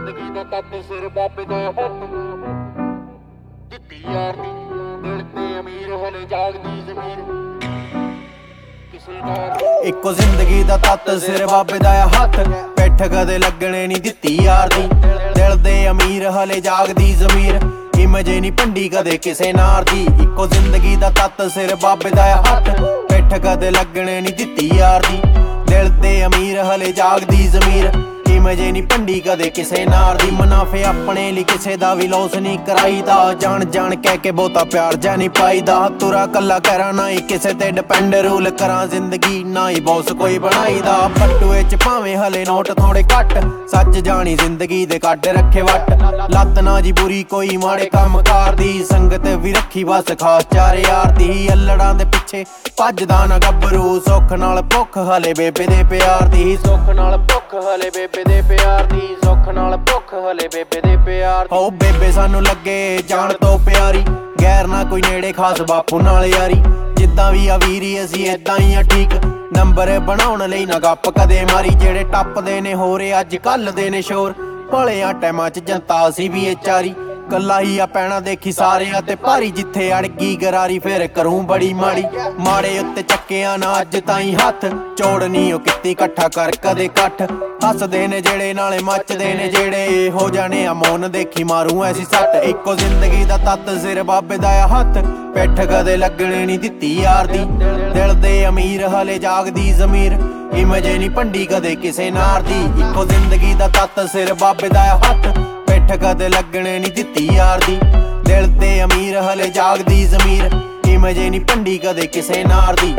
ਜ਼ਿੰਦਗੀ ਦਾ ਤੱਤ ਸਿਰ ਬਾਬੇ ਦਾ ਹੱਥ ਦਿੱਤੀ ਯਾਰ ਦੀ ਦਿਲ ਤੇ ਅਮੀਰ ਹਲੇ ਜਾਗਦੀ ਜ਼ਮੀਰ ਕਿਸੇ ਨਾਲ ਇੱਕੋ ਜ਼ਿੰਦਗੀ ਦਾ ਤੱਤ ਸਿਰ ਬਾਬੇ ਦਾ ਹੱਥ ਪਿੱਠ ਕਦੇ ਲੱਗਣੇ ਨਹੀਂ ਦਿੱਤੀ ਯਾਰ ਦੀ ਦਿਲ ਦੇ ਅਮੀਰ ਹਲੇ ਜਾਗਦੀ ਜ਼ਮੀਰ ਮਜੇ ਨਹੀਂ ਭੰਡੀ ਕਦੇ ਕਿਸੇ ਨਾਰ ਦੀ ਇੱਕੋ ਜ਼ਿੰਦਗੀ ਦਾ ਤੱਤ ਸਿਰ ਬਾਬੇ ਦਾ ਹੱਥ ਪਿੱਠ ਕਦੇ ਲੱਗਣੇ ਨਹੀਂ ਦਿੱਤੀ ਯਾਰ ਦੀ ਦਿਲ ਤੇ ਅਮੀਰ ਹਲੇ ਜਾਗਦੀ ਜ਼ਮੀਰ ਮਜੇ ਨਹੀਂ ਭੰਡੀ ਕਦੇ ਕਿਸੇ ਨਾਰ ਦੀ ਮੁਨਾਫੇ ਆਪਣੇ ਲਈ ਕਿਸੇ ਦਾ ਵੀ ਲੋਸ ਨਹੀਂ ਕਰਾਈਦਾ ਜਾਣ ਜਾਣ ਕਹਿ ਕੇ ਬਹੁਤਾ ਪਿਆਰ ਜਾ ਨਹੀਂ ਪਾਈਦਾ ਤੁਰਾ ਕੱਲਾ ਕਰਾਂ ਨਾ ਹੀ ਕਿਸੇ ਤੇ ਡਿਪੈਂਡ ਰੂਲ ਕਰਾਂ ਜ਼ਿੰਦਗੀ ਨਾ ਹੀ ਬੌਸ ਕੋਈ ਬਣਾਈਦਾ ਪੱਟੂਏ ਚ ਭਾਵੇਂ ਹਲੇ ਨੋਟ ਥੋੜੇ ਘੱਟ ਸੱਚ ਜਾਣੀ ਜ਼ਿੰਦਗੀ ਦੇ ਕੱਢ ਰੱਖੇ ਵੱਟ ਲੱਤ ਨਾ ਜੀ ਬੁਰੀ ਕੋਈ ਮਾੜੇ ਕੰਮ ਕਰਦੀ ਸੰਗਤ ਵੀ ਰੱਖੀ ਬਸ ਖਾਸ ਚਾਰ ਯਾਰ ਦੀ ਅਲੜਾਂ ਦੇ ਪਿੱਛੇ ਭੱਜਦਾ ਨਾ ਗੱਭਰੂ ਸੁੱਖ ਨਾਲ ਭੁੱਖ ਹਲੇ ਬੇਬੇ ਦੇ ਪਿਆਰ ਦੀ ਸੁੱਖ ਨਾਲ ਭੁੱਖ ਹਲੇ ਬੇਬੇ ਦੇ ਪਿਆਰ ਦੀ ਸੁੱਖ ਨਾਲ ਭੁੱਖ ਹਲੇ ਬੇਬੇ ਦੇ ਪਿਆਰ ਦੀ ਓ ਬੇਬੇ ਸਾਨੂੰ ਲੱਗੇ ਜਾਣ ਤੋਂ ਪਿਆਰੀ ਗੈਰ ਨਾ ਕੋਈ ਨੇੜੇ ਖਾਸ ਬਾਪੂ ਨਾਲ ਯਾਰੀ ਜਿੱਦਾਂ ਵੀ ਆ ਵੀਰੀ ਅਸੀਂ ਏਦਾਂ ਹੀ ਆ ਠੀਕ ਨੰਬਰ ਬਣਾਉਣ ਲਈ ਨਾ ਗੱਪ ਕਦੇ ਮਾਰੀ ਜਿਹੜੇ ਟੱਪਦੇ ਨੇ ਹੋਰੇ ਅੱਜ ਕੱਲ ਦੇ ਨੇ ਸ਼ੋਰ ਭਲਿਆਂ ਟਾਈਮਾਂ ਚ ਜਨਤਾ ਸੀ ਵੀ ਇਹ ਚਾਰੀ ਕੱਲਾ ਹੀ ਆ ਪੈਣਾ ਦੇਖੀ ਸਾਰਿਆਂ ਤੇ ਭਾਰੀ ਜਿੱਥੇ ਅੜ ਗਈ ਗਰਾਰੀ ਫਿਰ ਕਰੂੰ ਬੜੀ ਮਾੜੀ ਮਾੜੇ ਉੱਤੇ ਚੱਕਿਆ ਨਾ ਅੱਜ ਤਾਈਂ ਹੱਥ ਚੋੜਨੀ ਉਹ ਕਿੱਤੀ ਇਕੱਠਾ ਕਰ ਕਦੇ ਇਕੱਠ ਹੱਸਦੇ ਨੇ ਜਿਹੜੇ ਨਾਲੇ ਮੱਚਦੇ ਨੇ ਜਿਹੜੇ ਹੋ ਜਾਣੇ ਆ ਮੌਨ ਦੇਖੀ ਮਾਰੂ ਐਸੀ ਸੱਟ ਇੱਕੋ ਜ਼ਿੰਦਗੀ ਦਾ ਤੱਤ ਸਿਰ ਬਾਬੇ ਦਾ ਹੱਥ ਪਿੱਠ ਕਦੇ ਲੱਗਣੇ ਨਹੀਂ ਦਿੱਤੀ ਯਾਰ ਦੀ ਦਿਲ ਦੇ ਅਮੀਰ ਹਲੇ ਜਾਗਦੀ ਜ਼ਮੀਰ ਮਜੇ ਨਹੀਂ ਭੰਡੀ ਕਦੇ ਕਿਸੇ ਨਾਰ ਦੀ ਇੱਕੋ ਜ਼ਿੰਦਗੀ ਦਾ ਤੱਤ ਸਿਰ ਬਾਬੇ ਦਾ ਹੱਥ ਪਿੱਠ ਕਦੇ ਲੱਗਣੇ ਨਹੀਂ ਦਿੱਤੀ ਯਾਰ ਦੀ ਦਿਲ ਤੇ ਅਮੀਰ ਹਲੇ ਜਾਗਦੀ ਜ਼ਮੀਰ ਮਜੇ ਨਹੀਂ ਭੰਡੀ ਕਦੇ ਕਿਸੇ ਨਾਰ ਦੀ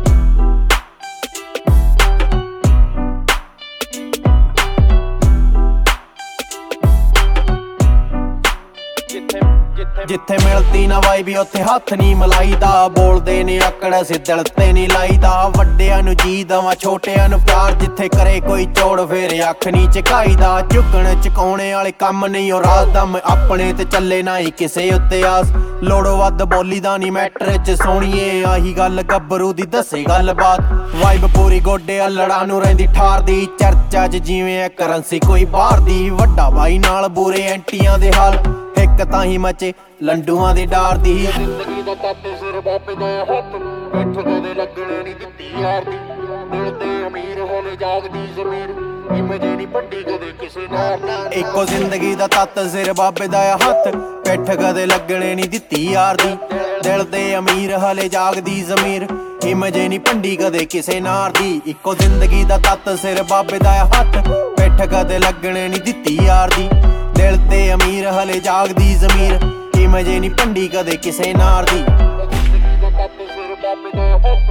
ਜਿੱਥੇ ਮਿਲਦੀ ਨਾ ਵਾਈ ਵੀ ਉੱਥੇ ਹੱਥ ਨਹੀਂ ਮਲਾਈਦਾ ਬੋਲਦੇ ਨੇ ਆਕੜ ਅਸੀਂ ਦਿਲ ਤੇ ਨਹੀਂ ਲਾਈਦਾ ਵੱਡਿਆਂ ਨੂੰ ਜੀ ਦਵਾਂ ਛੋਟਿਆਂ ਨੂੰ ਪਿਆਰ ਜਿੱਥੇ ਕਰੇ ਕੋਈ ਚੋੜ ਫੇਰ ਅੱਖ ਨਹੀਂ ਝਕਾਈਦਾ ਝੁਕਣ ਚਕਾਉਣੇ ਵਾਲੇ ਕੰਮ ਨਹੀਂ ਉਹ ਰਾਜ਼ਦਮ ਆਪਣੇ ਤੇ ਚੱਲੇ ਨਾ ਹੀ ਕਿਸੇ ਉੱਤੇ ਆਸ ਲੋੜੋਂ ਵੱਧ ਬੋਲੀ ਦਾ ਨਹੀਂ ਮੈਟਰ ਚ ਸੋਣੀਏ ਆਹੀ ਗੱਲ ਗੱਭਰੂ ਦੀ ਦੱਸੇ ਗੱਲਬਾਤ ਵਾਈਬ ਪੂਰੀ ਗੋਡੇ ਅਲੜਾਂ ਨੂੰ ਰਹਿੰਦੀ ਠਾਰਦੀ ਚਰਚਾ ਚ ਜਿਵੇਂ ਕਰੰਸੀ ਕੋਈ ਬਾਹਰ ਦੀ ਵੱਡਾ ਬਾਈ ਨਾਲ ਬੁਰੇ ਐਂਟੀਆਂ ਦੇ ਹਾਲ ਇੱਕ ਤਾਂ ਹੀ ਮਚੇ ਲੰਡੂਆਂ ਦੇ ਡਾਰ ਦੀ ਜ਼ਿੰਦਗੀ ਦਾ ਤੱਤ ਸਿਰ ਬਾਬੇ ਦਾ ਹੱਥ ਪਿੱਠ ਕਦੇ ਲੱਗਣੇ ਨਹੀਂ ਦਿੱਤੀ ਯਾਰ ਦੀ ਦਿਲ ਤੇ ਅਮੀਰ ਹਲੇ ਜਾਗਦੀ ਜ਼ਮੀਰ ਮਜੇ ਨਹੀਂ ਭੰਡੀ ਕਦੇ ਕਿਸੇ ਨਾਰ ਦੀ ਇੱਕੋ ਜ਼ਿੰਦਗੀ ਦਾ ਤੱਤ ਸਿਰ ਬਾਬੇ ਦਾ ਹੱਥ ਪਿੱਠ ਕਦੇ ਲੱਗਣੇ ਨਹੀਂ ਦਿੱਤੀ ਯਾਰ ਦੀ ਦਿਲ ਤੇ ਅਮੀਰ ਹਲੇ ਜਾਗਦੀ ਜ਼ਮੀਰ ਮਜੇ ਨਹੀਂ ਭੰਡੀ ਕਦੇ ਕਿਸੇ ਨਾਰ ਦੀ ਇੱਕੋ ਜ਼ਿੰਦਗੀ ਦਾ ਤੱਤ ਸਿਰ ਬਾਬੇ ਦਾ ਹੱਥ ਪਿੱਠ ਕਦੇ ਲੱਗਣੇ ਨਹੀਂ ਦਿੱਤੀ ਯਾਰ ਦੀ ਦਿਲ ਤੇ ਅਮੀਰ ਹਲੇ ਜਾਗਦੀ ਜ਼ਮੀਰ ਮਜੇ ਨਹੀਂ ਭੰਡੀ ਕਦੇ ਕਿਸੇ ਨਾਰ ਦੀ ਜ਼ਿੰਦਗੀ ਦਾ ਤੱਤ ਸਿਰ ਬਾਬੇ ਦਾ ਹੱਥ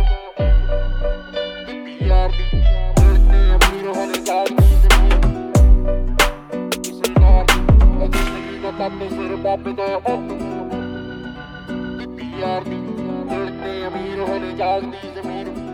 ਦਿੱਤੀ ਯਾਰ ਦੀ ਦਿਲ ਤੇ ਅਮੀਰ ਹਲੇ ਜਾਗਦੀ ਜ਼ਮੀਰ ਕਿਸੇ ਨਾਲ ਜ਼ਿੰਦਗੀ ਦਾ ਤੱਤ ਸਿਰ ਬਾਬੇ ਦਾ ਹੱਥ ਦਿੱਤੀ ਯਾਰ ਦੀ ਦਿਲ ਤੇ ਅਮੀਰ ਹਲੇ ਜਾਗਦੀ ਜ਼ਮੀਰ